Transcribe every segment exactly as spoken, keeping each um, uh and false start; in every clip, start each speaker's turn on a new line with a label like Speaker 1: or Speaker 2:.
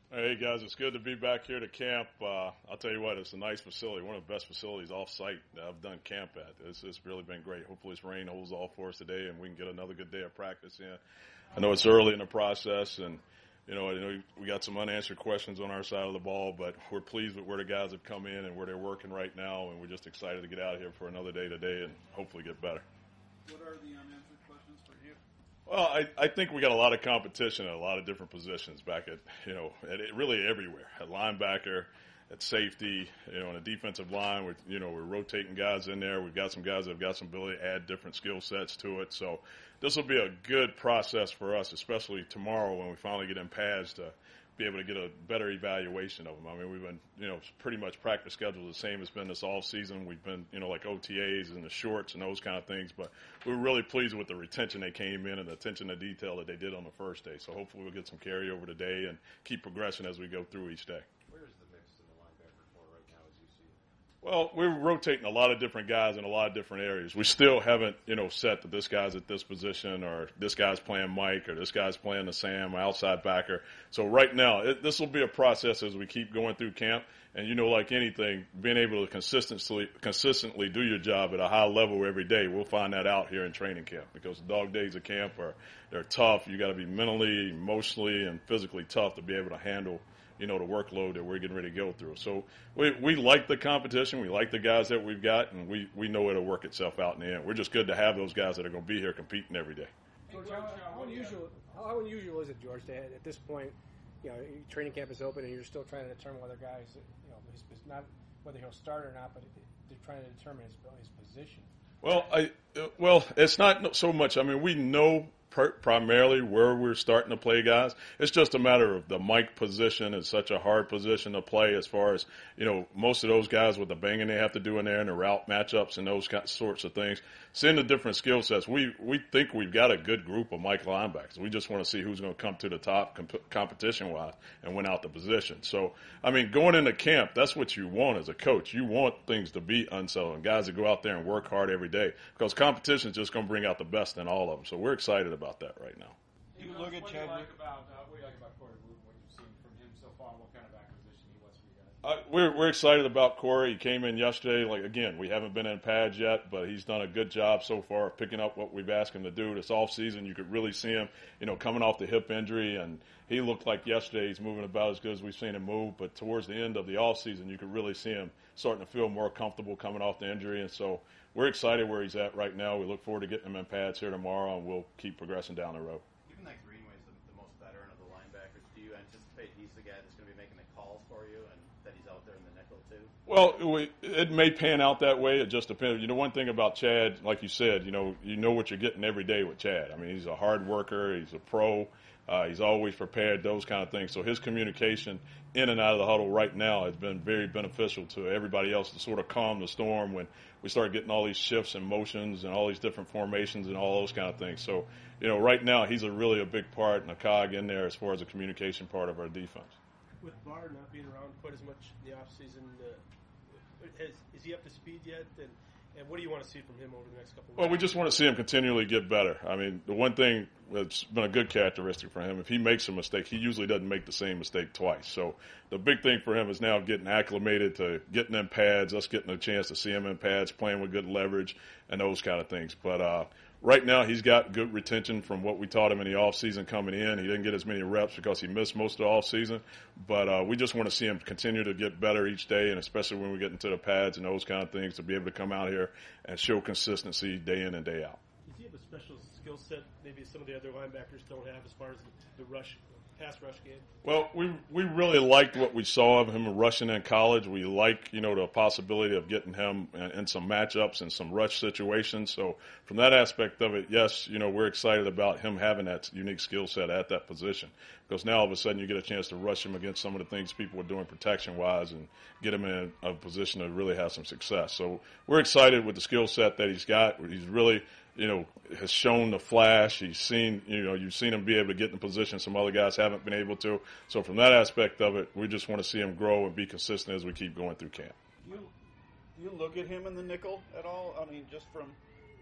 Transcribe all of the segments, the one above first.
Speaker 1: Hey guys, it's good to be back here to camp. Uh, I'll tell you what, it's a nice facility, one of the best facilities off-site that I've done camp at. It's, it's really been great. Hopefully this rain holds off for us today and we can get another good day of practice in. I know it's early in the process and, you know, I know we got some unanswered questions on our side of the ball, but we're pleased with where the guys have come in and where they're working right now, and we're just excited to get out of here for another day today and hopefully get better.
Speaker 2: What are the unanswered questions for you?
Speaker 1: Well, I, I think we got a lot of competition at a lot of different positions back at, you know, at it, really everywhere. At linebacker, at safety, you know, in a defensive line, we're, you know, we're rotating guys in there. We've got some guys that have got some ability to add different skill sets to it. So this will be a good process for us, especially tomorrow when we finally get in pads to be able to get a better evaluation of them. I mean, we've been, you know, pretty much practice schedule the same as been this all season. We've been, you know, like O T As and the shorts and those kind of things, but we were really pleased with the retention they came in and the attention to detail that they did on the first day. So hopefully we'll get some carryover today and keep progressing as we go through each day.
Speaker 3: Where is the mix in the linebacker core right now as you see it?
Speaker 1: Well, we're rotating a lot of different guys in a lot of different areas. We still haven't, you know, set that this guy's at this position or this guy's playing Mike or this guy's playing the Sam, outside backer. So right now, it, this will be a process as we keep going through camp. And, you know, like anything, being able to consistently consistently do your job at a high level every day, we'll find that out here in training camp because the dog days of camp are they're tough. You got to be mentally, emotionally, and physically tough to be able to handle, you know, the workload that we're getting ready to go through. So we we like the competition. We like the guys that we've got, and we, we know it'll work itself out in the end. We're just good to have those guys that are going to be here competing every day.
Speaker 4: George, how, how unusual how unusual is it, George, to at this point, you know, training camp is open and you're still trying to determine whether guys, you know, his, not whether he'll start or not, but they're trying to determine his, his position.
Speaker 1: Well, I uh, well, it's not so much. I mean, we know per, primarily where we're starting to play guys. It's just a matter of the Mike position is such a hard position to play as far as, you know, most of those guys with the banging they have to do in there and the route matchups and those kind of sorts of things. Seeing the different skill sets, we we think we've got a good group of Mike linebackers. We just want to see who's going to come to the top comp- competition-wise and win out the position. So, I mean, going into camp, that's what you want as a coach. You want things to be unsettled and guys that go out there and work hard every day because competition is just going to bring out the best in all of them. So we're excited about that right now.
Speaker 2: You look at
Speaker 5: what do you
Speaker 2: Chad.
Speaker 5: like about uh, what do you like about Corey Wooten? What you've seen from him so far? What kind of acquisition he was for you guys?
Speaker 1: Uh, we're we're excited about Corey. He came in yesterday. Like again, we haven't been in pads yet, but he's done a good job so far of picking up what we've asked him to do. This off season, you could really see him, you know, coming off the hip injury, and he looked like yesterday he's moving about as good as we've seen him move. But towards the end of the off season, you could really see him starting to feel more comfortable coming off the injury, and so we're excited where he's at right now. We look forward to getting him in pads here tomorrow, and we'll keep progressing down the road.
Speaker 3: Given that Greenway's the, the most veteran of the linebackers, do you anticipate he's the guy that's going to be making the calls for you and that he's out there in the nickel too?
Speaker 1: Well, we, it may pan out that way. It just depends. You know, one thing about Chad, like you said, you know, you know what you're getting every day with Chad. I mean, he's a hard worker. He's a pro. Uh, he's always prepared, those kind of things. So his communication in and out of the huddle right now has been very beneficial to everybody else to sort of calm the storm when we start getting all these shifts and motions and all these different formations and all those kind of things. So, you know, right now he's a really a big part and a cog in there as far as the communication part of our defense.
Speaker 6: With Barr not being around quite as much in the offseason, uh, has, is he up to speed yet? And, and what do you want to see from him over the next couple of weeks?
Speaker 1: Well, we just want to see him continually get better. I mean, the one thing that's been a good characteristic for him, if he makes a mistake, he usually doesn't make the same mistake twice. So the big thing for him is now getting acclimated to getting in pads, us getting a chance to see him in pads, playing with good leverage and those kind of things. But uh, right now he's got good retention from what we taught him in the offseason coming in. He didn't get as many reps because he missed most of the offseason. But uh, we just want to see him continue to get better each day, and especially when we get into the pads and those kind of things, to be able to come out here and show consistency day in and day out.
Speaker 6: Does he have a special skill set maybe some of the other linebackers don't have as far as the rush, pass rush game?
Speaker 1: Well, we we really liked what we saw of him rushing in college. We like, you know, the possibility of getting him in, in some matchups and some rush situations. So from that aspect of it, yes, you know, we're excited about him having that unique skill set at that position, because now all of a sudden you get a chance to rush him against some of the things people are doing protection-wise and get him in a position to really have some success. So we're excited with the skill set that he's got. He's really, you know, has shown the flash. He's seen, you know, you've seen him be able to get in position some other guys haven't been able to. So from that aspect of it, we just want to see him grow and be consistent as we keep going through camp.
Speaker 2: Do you, do you look at him in the nickel at all? I mean, just from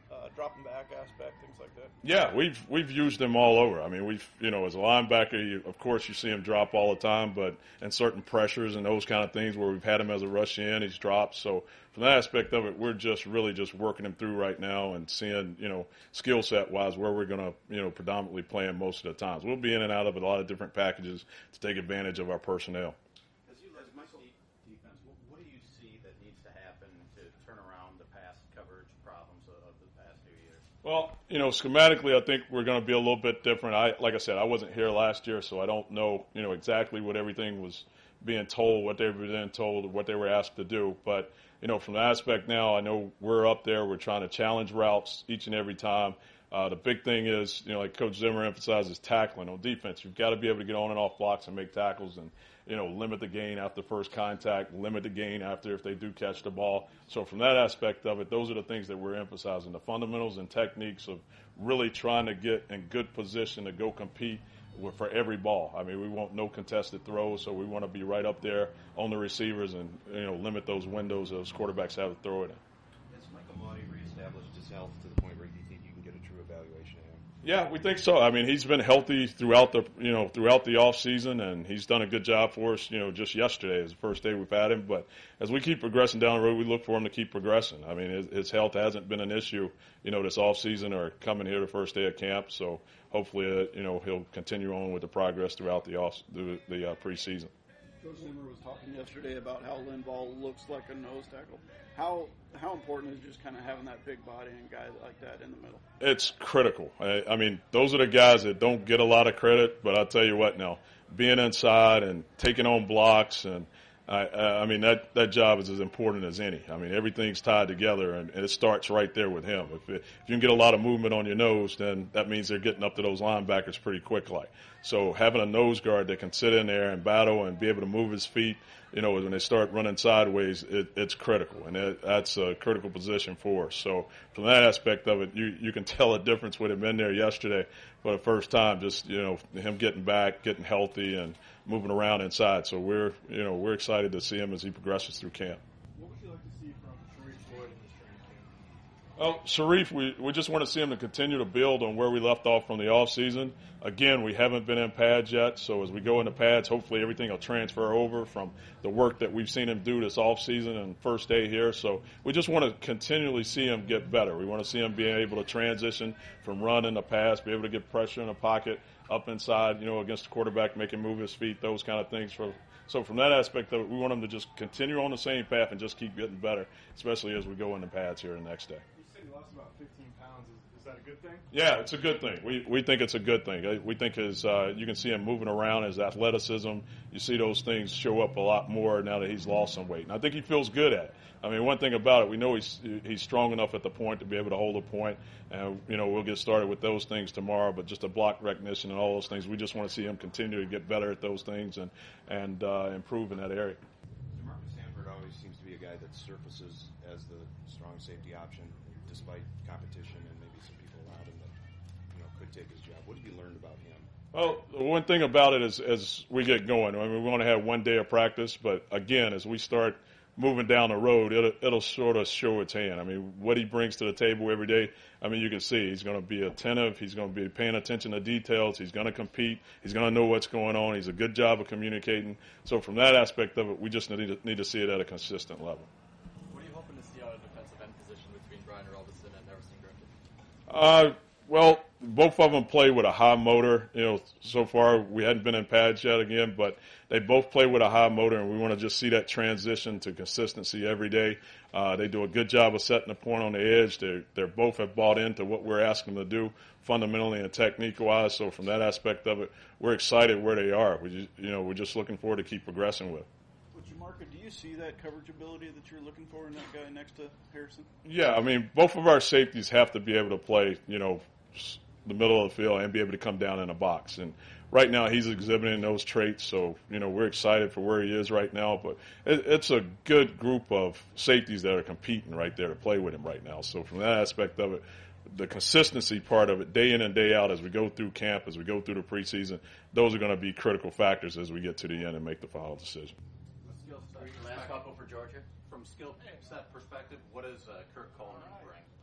Speaker 2: uh, dropping back aspect, things like that?
Speaker 1: Yeah, we've we've used him all over. I mean, we've you know as a linebacker, you, of course you see him drop all the time, but in certain pressures and those kind of things where we've had him as a rush in, he's dropped. So from that aspect of it, we're just really just working him through right now and seeing you know skill set wise where we're going to you know predominantly play him most of the times. We'll be in and out of a lot of different packages to take advantage of our personnel.
Speaker 3: As you as Michael defense, what, what do you see that needs to happen to turn around the pass coverage problems of, of the past few years?
Speaker 1: Well, you know, schematically, I think we're going to be a little bit different. I, like I said, I wasn't here last year, so I don't know, you know, exactly what everything was being told, what they were being told, or what they were asked to do. But, you know, from the aspect now, I know we're up there. We're trying to challenge routes each and every time. Uh, the big thing is, you know, like Coach Zimmer emphasizes, tackling on defense. You've got to be able to get on and off blocks and make tackles and, you know, limit the gain after first contact, limit the gain after if they do catch the ball. So from that aspect of it, those are the things that we're emphasizing, the fundamentals and techniques of really trying to get in good position to go compete with, for every ball. I mean, we want no contested throws, so we want to be right up there on the receivers and, you know, limit those windows those quarterbacks have to throw it in.
Speaker 7: Has Michael Maudie reestablished his health to the point where you think you can get a true evaluation of him?
Speaker 1: Yeah, we think so. I mean, he's been healthy throughout the you know throughout the off season, and he's done a good job for us. You know, just yesterday is the first day we've had him. But as we keep progressing down the road, we look for him to keep progressing. I mean, his, his health hasn't been an issue, you know, this off season or coming here the first day of camp. So hopefully, uh, you know, he'll continue on with the progress throughout the off the, the uh, preseason.
Speaker 2: Coach Zimmer was talking yesterday about how Linval looks like a nose tackle. How how important is just kind of having that big body and guy like that in the middle?
Speaker 1: It's critical. I, I mean, those are the guys that don't get a lot of credit, but I'll tell you what now, being inside and taking on blocks and I, I mean, that, that job is as important as any. I mean, everything's tied together, and, and it starts right there with him. If, it, if you can get a lot of movement on your nose, then that means they're getting up to those linebackers pretty quick. Like So having a nose guard that can sit in there and battle and be able to move his feet, you know, when they start running sideways, it, it's critical, and it, that's a critical position for us. So from that aspect of it, you, you can tell a difference with him in there yesterday for the first time, just, you know, him getting back, getting healthy, and moving around inside. So we're, you know, we're excited to see him as he progresses through camp.
Speaker 5: What would you like to see from Sharif Floyd in this training camp?
Speaker 1: Well, Sharif, we, we just want to see him to continue to build on where we left off from the offseason. Again, we haven't been in pads yet, so as we go into pads, hopefully everything will transfer over from the work that we've seen him do this offseason and first day here. So we just want to continually see him get better. We want to see him being able to transition from run into pass, be able to get pressure in the pocket, up inside, you know, against the quarterback, make him move his feet, those kind of things. For, so from that aspect of it, we want him to just continue on the same path and just keep getting better, especially as we go into pads here the next day.
Speaker 5: You said you lost about fifteen pounds. Is, is that a good thing?
Speaker 1: Yeah, it's a good thing. We we think it's a good thing. We think his uh, you can see him moving around, his athleticism. You see those things show up a lot more now that he's lost some weight, and I think he feels good at it. I mean, one thing about it, we know he's he's strong enough at the point to be able to hold a point, and you know we'll get started with those things tomorrow. But just a block recognition and all those things, we just want to see him continue to get better at those things and and uh, improve in that area.
Speaker 7: DeMarcus Sanford always seems to be a guy that surfaces as the strong safety option, despite competition and maybe some people around him that you know could take his job. What have you learned about him?
Speaker 1: Well, the one thing about it is as we get going, I mean, we want to have one day of practice, but again, as we start moving down the road, it'll, it'll sort of show its hand. I mean, what he brings to the table every day, I mean, you can see he's going to be attentive. He's going to be paying attention to details. He's going to compete. He's going to know what's going on. He's a good job of communicating. So from that aspect of it, we just need to, need to see it at a consistent level.
Speaker 8: What are you hoping to see out of the defensive end position between Brian Robinson and Everson Griffin?
Speaker 1: Uh, well, both of them play with a high motor. You know, so far we hadn't been in pads yet again, but they both play with a high motor, and we want to just see that transition to consistency every day. Uh, they do a good job of setting the point on the edge. They they both have bought into what we're asking them to do fundamentally and technique-wise. So from that aspect of it, we're excited where they are. We just, you know, we're just looking forward to keep progressing with.
Speaker 2: Well, Jamarca, do you see that coverage ability that you're looking for in that guy next to Harrison?
Speaker 1: Yeah, I mean, both of our safeties have to be able to play, you know, the middle of the field and be able to come down in a box. And right now he's exhibiting those traits, so, you know, we're excited for where he is right now. But it, it's a good group of safeties that are competing right there to play with him right now. So from that aspect of it, the consistency part of it, day in and day out as we go through camp, as we go through the preseason, those are going to be critical factors as we get to the end and make the final decision.
Speaker 3: Skill set
Speaker 8: Last couple for Georgia.
Speaker 3: From skill set perspective, what does uh, Kirk Coleman bring?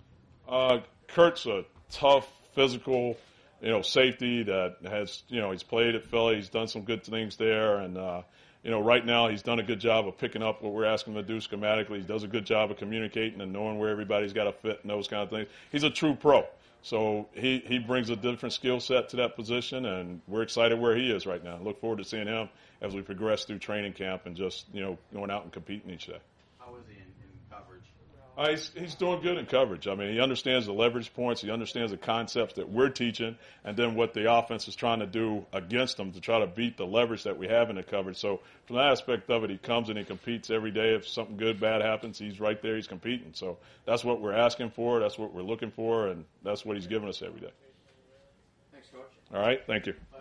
Speaker 1: Uh, Kurt's a tough, physical, you know, safety that has, you know, he's played at Philly. He's done some good things there. And, uh, you know, right now he's done a good job of picking up what we're asking him to do schematically. He does a good job of communicating and knowing where everybody's got to fit and those kind of things. He's a true pro. So he, he brings a different skill set to that position, and we're excited where he is right now. Look forward to seeing him as we progress through training camp and just, you know, going out and competing each day.
Speaker 3: How is he in, in coverage?
Speaker 1: Uh, he's, he's doing good in coverage. I mean, he understands the leverage points. He understands the concepts that we're teaching, and then what the offense is trying to do against them to try to beat the leverage that we have in the coverage. So from that aspect of it, he comes and he competes every day. If something good, bad happens, he's right there. He's competing. So that's what we're asking for. That's what we're looking for, and that's what he's giving us every day.
Speaker 3: Thanks, Coach.
Speaker 1: All right. Thank you.